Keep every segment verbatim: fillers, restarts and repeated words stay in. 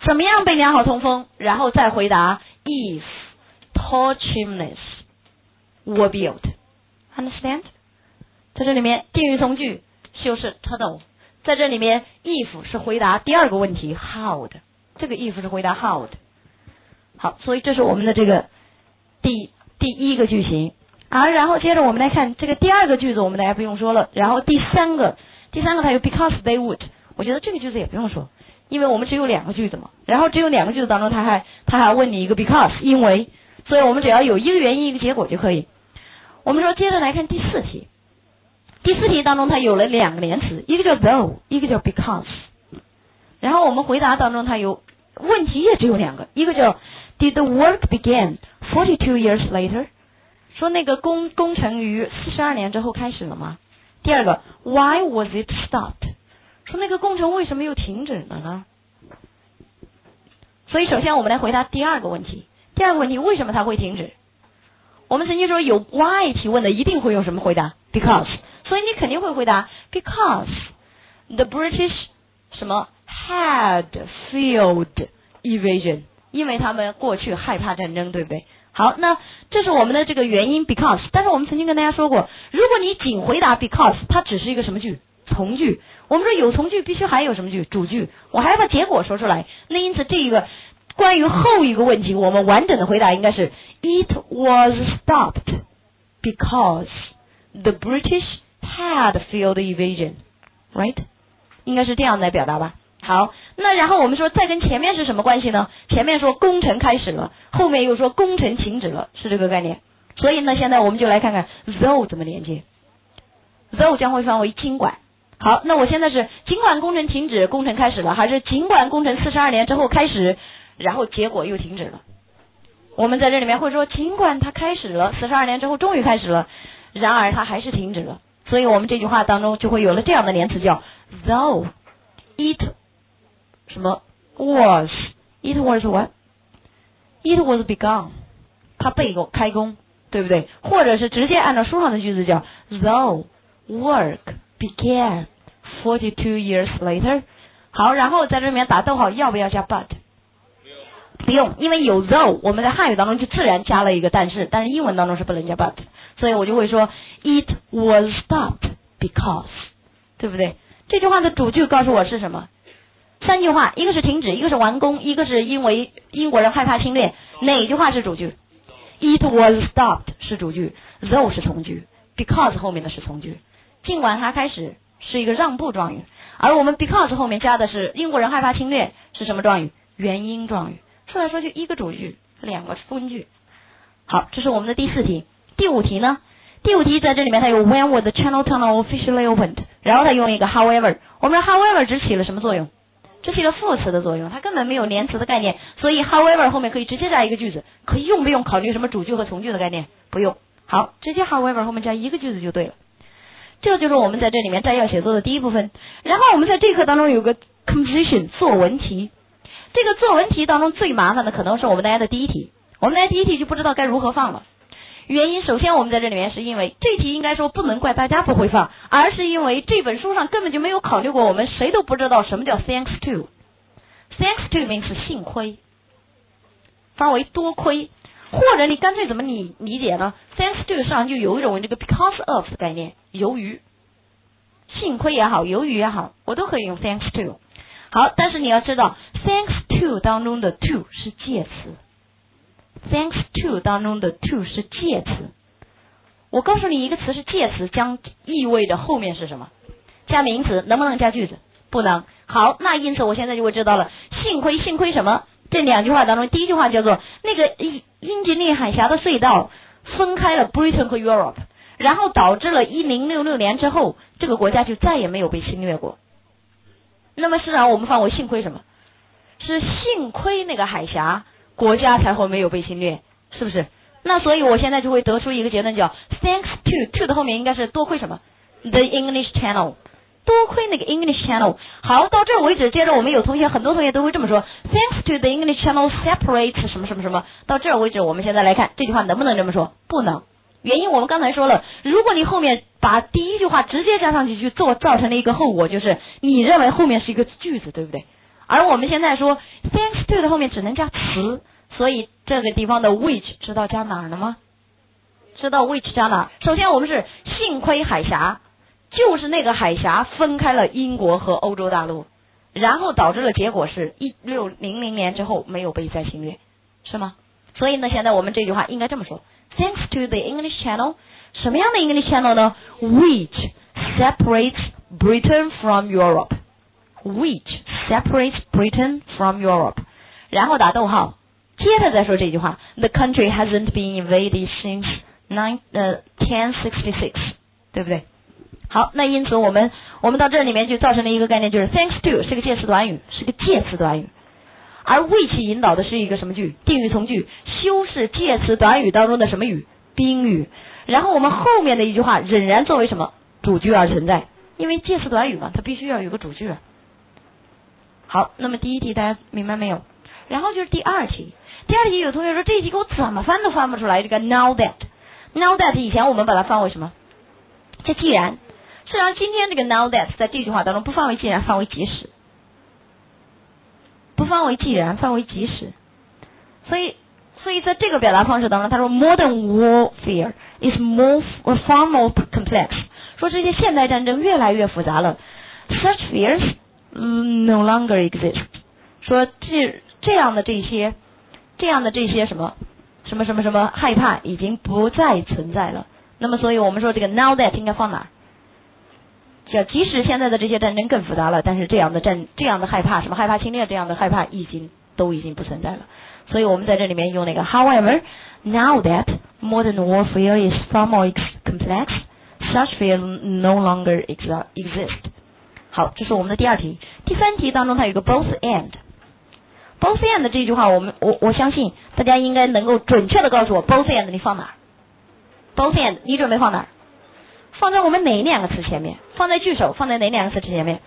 怎么样被良好通风？然后再回答 if tall chimneys were built. Understand? 在这里面定语从句修饰 tunnel， 在这里面 if 是回答第二个问题 how 的，这个 if 是回答 how 的。好，所以这是我们的这个第第一个句型。啊，然后接着我们来看这个第二个句子，我们大家不用说了。然后第三个，第三个它有 because they would， 我觉得这个句子也不用说，因为我们只有两个句子嘛。然后只有两个句子当中，他还他还问你一个 because， 因为，所以我们只要有一个原因一个结果就可以。我们说接着来看第四题，第四题当中它有了两个连词，一个叫 though， 一个叫 because。然后我们回答当中它有问题也只有两个，一个叫 Did the work begin forty-two years later？说那个工工程于四十二年之后开始了吗？第二个 Why was it stopped？ 说那个工程为什么又停止了呢？所以首先我们来回答第二个问题。第二个问题，为什么它会停止？我们曾经说有 why 提问的一定会用什么回答 because， 所以你肯定会回答 because the British 什么 had feared invasion， 因为他们过去害怕战争，对不对？好，那这是我们的这个原因 because， 但是我们曾经跟大家说过，如果你仅回答 because， 它只是一个什么句？从句。我们说有从句必须还有什么句？主句。我还要把结果说出来。那因此这一个关于后一个问题，我们完整的回答应该是 It was stopped because the British had failed invasion， right？ 应该是这样来表达吧。好，那然后我们说再跟前面是什么关系呢？前面说工程开始了，后面又说工程停止了，是这个概念。所以呢，现在我们就来看看 though 怎么连接。though 将会翻为尽管。好，那我现在是尽管工程停止，工程开始了，还是尽管工程四十二年之后开始，然后结果又停止了？我们在这里面会说，尽管它开始了，四十二年之后终于开始了，然而它还是停止了。所以我们这句话当中就会有了这样的连词叫 though it什么 was it was what it was begun， 它被开工，对不对？或者是直接按照书上的句子叫 though work began forty-two years later。 好，然后在这里面打逗号，要不要加 but？ 不用，因为有 though， 我们在汉语当中就自然加了一个但是，但是英文当中是不能加 but， 所以我就会说 it was stopped because， 对不对？这句话的主句告诉我是什么？三句话，一个是停止，一个是完工，一个是因为英国人害怕侵略。哪句话是主句？ It was stopped 是主句， though 是从句， because 后面的是从句。尽管它开始是一个让步状语，而我们 because 后面加的是英国人害怕侵略，是什么状语？原因状语。说来说去一个主句，两个分句。好，这是我们的第四题。第五题呢？第五题在这里面它有 When was the Channel Tunnel officially opened？ 然后它用一个 however， 我们说 however 只起了什么作用？这是一个副词的作用，它根本没有连词的概念，所以 however 后面可以直接加一个句子，可以用不用考虑什么主句和从句的概念？不用。好，直接 however 后面加一个句子就对了。这就是我们在这里面摘要写作的第一部分。然后我们在这课当中有个 composition 作文题，这个作文题当中最麻烦的可能是我们大家的第一题，我们大家第一题就不知道该如何放了。原因首先我们在这里面是因为这题应该说不能怪大家不会放，而是因为这本书上根本就没有考虑过，我们谁都不知道什么叫 thanks to。 thanks to means 幸亏，翻为多亏，或者你干脆怎么你理解呢？ thanks to 上就有一种这个 because of 的概念，由于，幸亏也好，由于也好，我都可以用 thanks to。 好，但是你要知道 thanks to 当中的 to 是介词， thanks to 当中的 to 是介词。我告诉你一个词是介词，将意味着后面是什么？加名词，能不能加句子？不能。好，那因此我现在就会知道了，幸亏幸亏什么？这两句话当中，第一句话叫做那个英吉利海峡的隧道分开了 Britain 和 Europe， 然后导致了一零六六年之后这个国家就再也没有被侵略过。那么是让我们放为幸亏什么？是幸亏那个海峡国家才会没有被侵略，是不是？那所以我现在就会得出一个结论，叫 thanks to to 的后面应该是多亏什么？ The English Channel， 多亏那个 English Channel。 好，到这为止，接着我们有同学很多同学都会这么说 thanks to the English Channel separates 什么什么什么。到这为止，我们现在来看这句话能不能这么说？不能。原因我们刚才说了，如果你后面把第一句话直接加上去去做，造成了一个后果，就是你认为后面是一个句子，对不对？而我们现在说 thanks thanks to 的后面只能加词，所以这个地方的 which 知道加哪儿了吗？知道 which 加哪儿？首先我们是幸亏海峡，就是那个海峡分开了英国和欧洲大陆，然后导致了结果是一六零零年之后没有被再侵略，是吗？所以呢，现在我们这句话应该这么说 ：Thanks to the English Channel， 什么样的 English Channel 呢 ？Which separates Britain from Europe。Which separates Britain from Europe， 然后打逗号，接着再说这句话 ：The country hasn't been invaded since nine 呃 ten sixty-six， 对不对？好，那因此我们我们到这里面就造成了一个概念，就是 thanks to 是个介词短语，是个介词短语，而 which 引导的是一个什么句？定语从句，修饰介词短语当中的什么语？宾语。然后我们后面的一句话仍然作为什么主句而存在？因为介词短语嘛，它必须要有个主句。好，那么第一题大家明白没有？然后就是第二题，第二题有同学说这一题给我怎么翻都翻不出来，这个 now that。now that 以前我们把它翻为什么？这既然。实际上今天这个 now that 在这句话当中不翻为既然，翻为即使，不翻为既然，翻为即使。所以所以在这个表达方式当中，他说 modern warfare is more far more complex， 说这些现代战争越来越复杂了。Such fears no longer exist， 说这这样的这些这样的这些什么什么什么什么害怕已经不再存在了。那么所以我们说这个 now that 应该放哪儿？即使现在的这些战争更复杂了，但是这样的战这样的害怕，什么害怕侵略这样的害怕已经都已经不存在了。所以我们在这里面用那个 however now that modern warfare is far more complex, such fear no longer exist。 好，这是我们的第二题。第三题当中它有一个 both and， both and 这句话我们我我相信大家应该能够准确的告诉我 both and 你放哪儿？ both and 你准备放哪儿？放在我们哪两个词前面？放在句首，放在哪两个词前面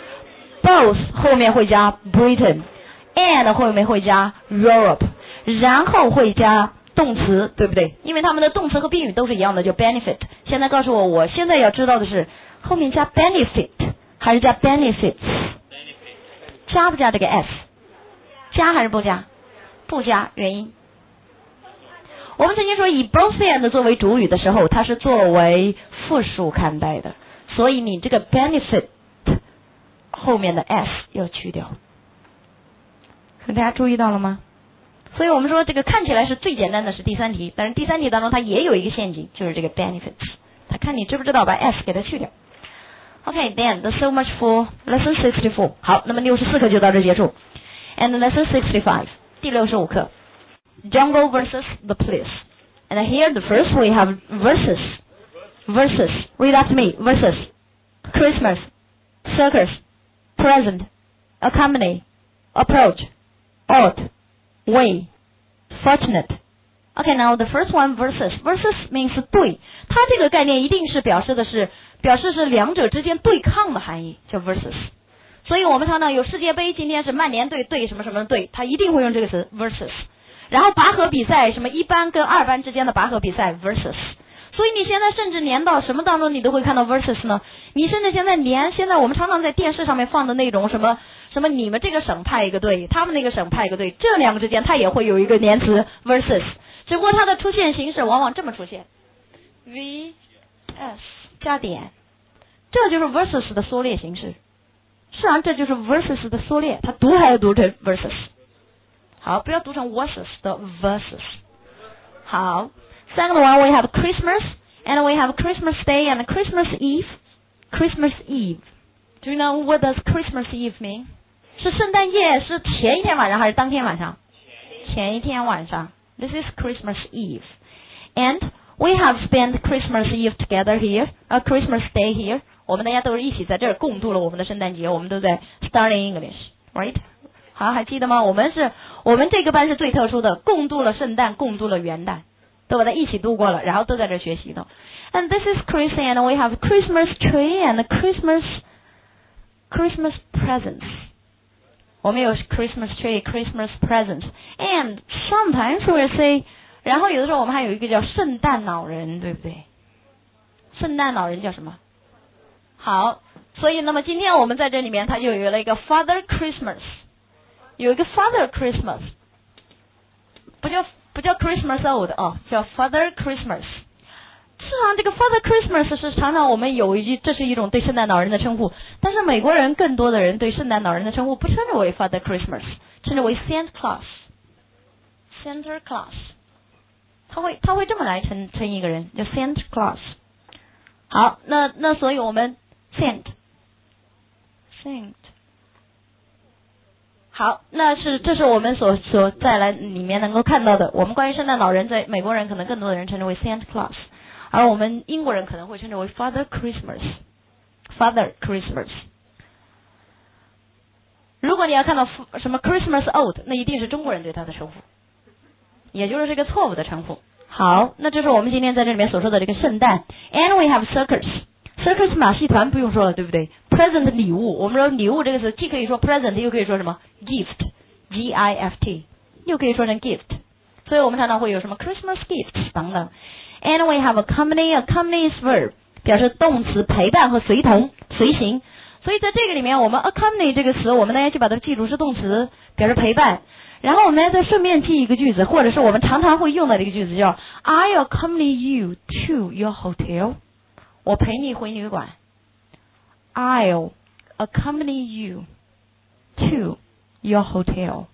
？Both 后面会加 Britain，and 后面会加 Europe， 然后会加动词，对不对？因为他们的动词和宾语都是一样的，就 benefit。现在告诉我，我现在要知道的是后面加 benefit 还是加 benefits？ 加不加这个 s？ 加还是不加？不加，原因？我们曾经说以 both and 作为主语的时候，它是作为复数看待的，所以你这个 benefit 后面的 s 要去掉。大家注意到了吗？所以我们说这个看起来是最简单的是第三题，但是第三题当中它也有一个陷阱，就是这个 benefits， 它看你知不知道把 s 给它去掉。Okay, then that's so much for lesson sixty-four。 好，那么六十四课就到这结束。And lesson sixty-five， 第六十五课 Jungle versus the police. And here the first we have versus. Versus. Read after me. Versus. Christmas. Circus. Present. Accompany. Approach. Ought. Way. Fortunate. Okay, now the first one versus. Versus means 对，它这个概念一定是表示的是表示是两者之间对抗的含义，叫 versus。所以我们常常有世界杯，今天是曼联队对什么什么队，他一定会用这个词 versus。然后拔河比赛，什么一班跟二班之间的拔河比赛 versus。所以你现在甚至连到什么当中你都会看到 versus 呢？你甚至现在连现在我们常常在电视上面放的那种什么什么你们这个省派一个队，他们那个省派一个队，这两个之间它也会有一个连词 versus， 只不过它的出现形式往往这么出现 vs 加点，这就是 versus 的缩略形式。实际上这就是 versus 的缩略，它读还是读成 versus。好，不要读成 versus 的 versus。好 ，second one we have Christmas and we have Christmas Day and Christmas Eve. Christmas Eve. Do you know what does Christmas Eve mean? 是圣诞夜，是前一天晚上还是当天晚上？前一天晚上。This is Christmas Eve. And we have spent Christmas Eve together here, a Christmas Day here. 我们大家都是一起在这儿共度了我们的圣诞节，我们都在 studying English, right? 好，还记得吗？我们是，我们这个班是最特殊的，共度了圣诞，共度了元旦，都把它一起度过了，然后都在这学习的。And this is Christmas, and we have Christmas tree and Christmas Christmas presents. 我们有 Christmas tree, Christmas presents, and sometimes we will say. 然后有的时候我们还有一个叫圣诞老人，对不对？圣诞老人叫什么？好，所以那么今天我们在这里面，它就有了一个 Father Christmas。 有一个 Father Christmas， 不叫不叫 Christmas Old 哦，叫 Father Christmas。事实上，这个 Father Christmas 是常常我们有一句，这是一种对圣诞老人的称呼。但是美国人更多的人对圣诞老人的称呼不称之为 Father Christmas， 称之为 Santa Claus。Santa Claus， 他会他会这么来称称一个人，叫 Santa Claus。好，那那所以我们 Saint Saint。好，那是这是我们所所在来里面能够看到的。我们关于圣诞老人，在美国人可能更多的人称之为 Santa Claus。而我们英国人可能会称之为 Father Christmas，Father Christmas。如果你要看到什么 Christmas Old， 那一定是中国人对他的称呼，也就是这个错误的称呼。好，那这是我们今天在这里面所说的这个圣诞。And we have circus，circus 马戏团不用说了，对不对 ？Present 礼物，我们说礼物这个词既可以说 present， 又可以说什么 gift，G I F T， 又可以说成 gift。所以我们常常会有什么 Christmas gifts 等等。And we have accompany，accompany is verb， 表示动词陪伴和随同、随行。所以在这个里面，我们 accompany 这个词，我们大家就把它记住是动词，表示陪伴。然后我们再顺便记一个句子，或者是我们常常会用的这个句子叫 I'll accompany you to your hotel。我陪你回旅馆。I'll accompany you to your hotel。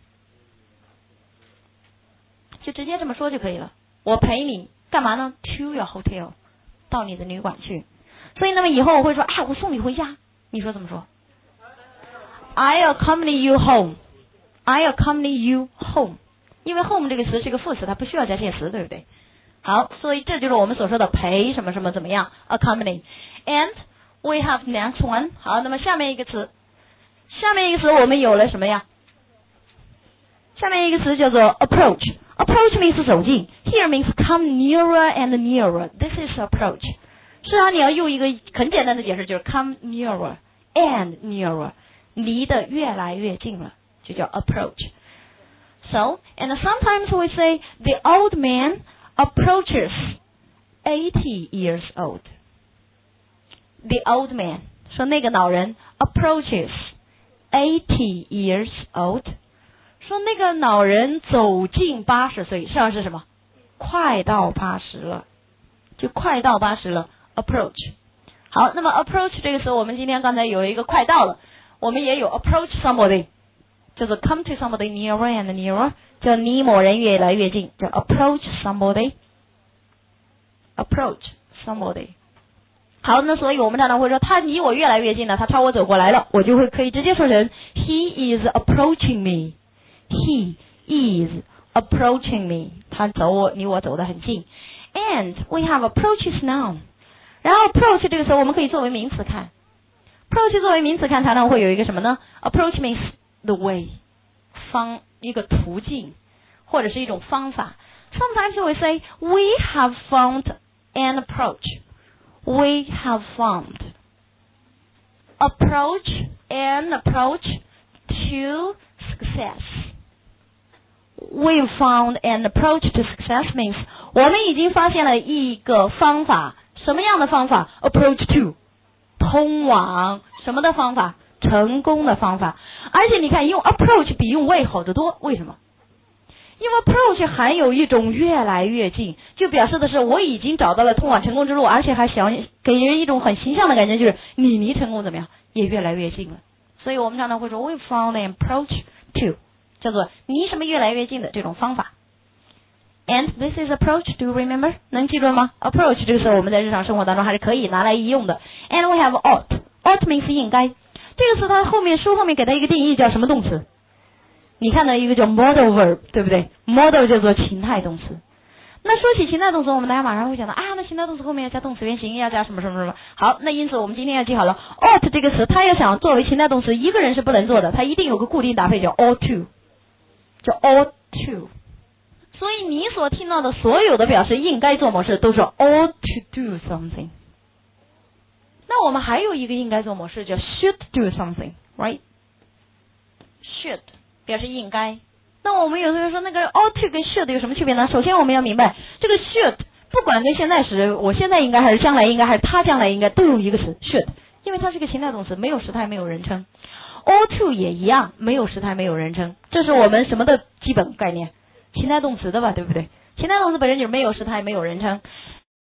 就直接这么说就可以了。我陪你。干嘛呢 ？To your hotel， 到你的旅馆去。所以那么以后我会说，啊，我送你回家。你说怎么说 ？I'll accompany you home。I'll accompany you home。因为 home 这个词是个副词，它不需要加介词，对不对？好，所以这就是我们所说的陪什么什么怎么样 accompany。And we have next one。好，那么下面一个词，下面一个词我们有了什么呀？下面一个词叫做 approach。Approach means 走近 ，here means come nearer and nearer. This is approach. 是啊，你要用一个很简单的解释，就是 come nearer and nearer， 离得越来越近了，就叫 approach. So, and sometimes we say the old man approaches eighty years old. The old man 说那个老人 approaches eighty years old。说那个老人走近八十岁，实际上是什么？快到八十了，就快到八十了。Approach。好，那么 approach 这个词，我们今天刚才有一个快到了，我们也有 approach somebody， 叫做 come to somebody nearer and nearer， 叫离某人越来越近，叫 approach somebody。Approach somebody。好，那所以我们常常会说他离我越来越近了，他朝我走过来了，我就会可以直接说成 He is approaching me。He is approaching me， 他走我离我走得很近。And we have approaches now。然后 approach 这个时候我们可以作为名词看。approach 作为名词看，常常会有一个什么呢 ？approach means the way， 方一个途径，或者是一种方法。Sometimes we say we have found an approach. We have found approach an approach to success.We found an approach to success means 我们已经发现了一个方法，什么样的方法 ？Approach to 通往什么的方法？成功的方法。而且你看，用 approach 比用 way 好得多，为什么？因为 approach 含有一种越来越近，就表示的是我已经找到了通往成功之路，而且还想给人一种很形象的感觉，就是你离成功怎么样，也越来越近了。所以我们常常会说 We found an approach to。叫做离什么越来越近的这种方法。And this is approach, do you remember? 能记住吗 ？Approach 这个词我们在日常生活当中还是可以拿来应用的。And we have ought. Ought means 应该。这个词它后面书后面给它一个定义叫什么动词？你看到一个叫 modal verb， 对不对 ？modal 叫做情态动词。那说起情态动词，我们大家马上会想到啊，那情态动词后面要加动词原形，要加什么什么什么。好，那因此我们今天要记好了 ought 这个词，它要想作为情态动词，一个人是不能做的，它一定有个固定搭配叫 ought to。叫 ought to， 所以你所听到的所有的表示应该做模式都是 ought to do something。那我们还有一个应该做模式叫 should do something， right？ should 表示应该。那我们有时候说那个 ought to 跟 should 有什么区别呢？首先我们要明白，这个 should 不管跟现在时，我现在应该还是将来应该还是他将来应该，都用一个词 should， 因为它是个情态动词，没有时态，没有人称。 ought to 也一样，没有时态，没有人称，这是我们什么的基本概念？情态动词的吧，对不对？情态动词本身就是没有时态，没有人称。